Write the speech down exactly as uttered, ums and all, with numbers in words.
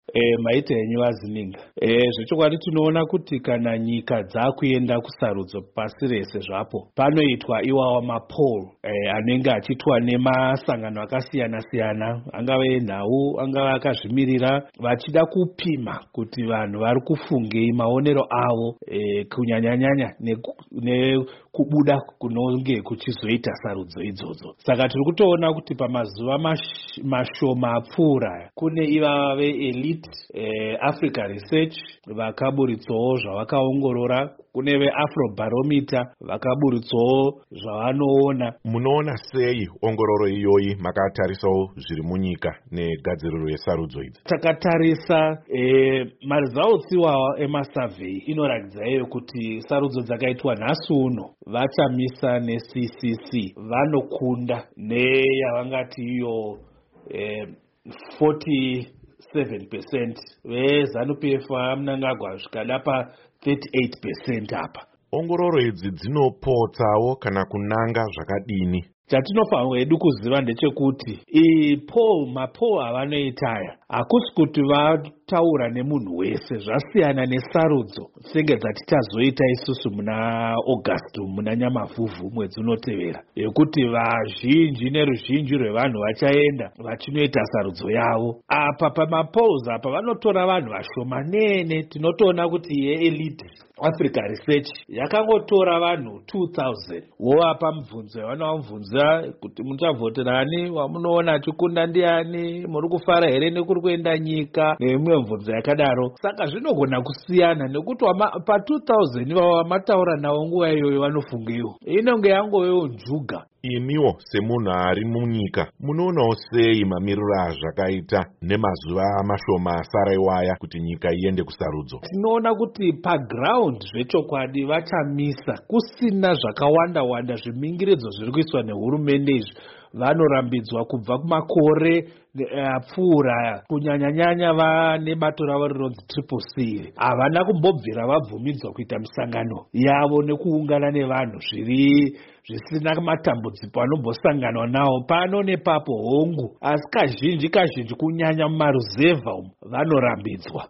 E, maite henyu azininga. E, zvechokwadi tinoona kuti kana nyika dzakuenda kusarudzo pasi rese zvapo panoitwa iwawa mapol e, anenge achiitwa nemasangano akasiyana siyana, angave nhau, angave akazvimirira, vachida kupima kuti vanhu vari kufungei maonero avo e, kunyanyanyanya nekubuda ne kunonge kuchizoita sarudzo idzodzo. Saka tiri kutoona kuti pamazuva mash, mashoma apfuura kune ivava veelite eh, Africa Research vakaburitsawo zvavakaongorora, kune veAfrobarometer vakaburitsawo zvavanoona. Munoona sei ongororo iyoyi makatarisawo zviri munyika negadziriro yesarudzo idzi? Takatarisa eh, maresults iwawa emasurvey inoratidza iyo kuti sarudzo dzakaitwa nhasi uno vachamisa neC C C vanokunda neyavangati iyo eh, forty-seven percent, veZANU-P F Mnangagwa zvikada pa thirty-eight percent apa. Ongororo idzi dzinopotsawo kana kunanga zvakadini? Chatinofanirwa hedu kuziva ndechekuti poll mapoll avanoitaya hakusi kuti vataura nemunhu wese, zvasiyana nesarudzo senge dzatichazoita isusu muna August muna Nyamavhuvhu mwedzi unotevera, yekuti vazhinji neruzhinji rwevanhu vachaenda vachinoita sarudzo yavo. Apa pamapolls apa vanotora vanhu vashomanene. Tinotoona kuti yeelite Africa Research yakangotora vanhu two thousand wovapa mubvunzo yavanobvunza kuti muchavhoterani, wamunoona achikunda ndiani, muri kufara here nekuri kuenda nyika, neimwe mubvunzo yakadaro. Saka zvinogona kusiyana nekuti pa two thousand vamataura navo nguva iyoyo vanofungeiwo inonge yangovewo njuga. Imiwo semunhu ari munyika munoonawo sei mamiriro azvakaita nemazuva mashoma asara iwaya kuti nyika iende kusarudzo? Tinoona kuti paground zvechokwadi vachamisa kusina zvakawanda wanda zvimingiridzo zviri kuiswa nehurumende izvi. Vanorambidzwa kubva kumakore apfuura, kunyanyanyanya vane bato ravo rinonzi triple C havana kumbobvira vabvumidzwa kuita misangano yavo nekuungana nevanhu zviri zvisina matambudziko anombosanganwa nawo pano nepapo hongu, asi kazhinji kazhinji kunyanya mumaruzevha umu vanorambidzwa.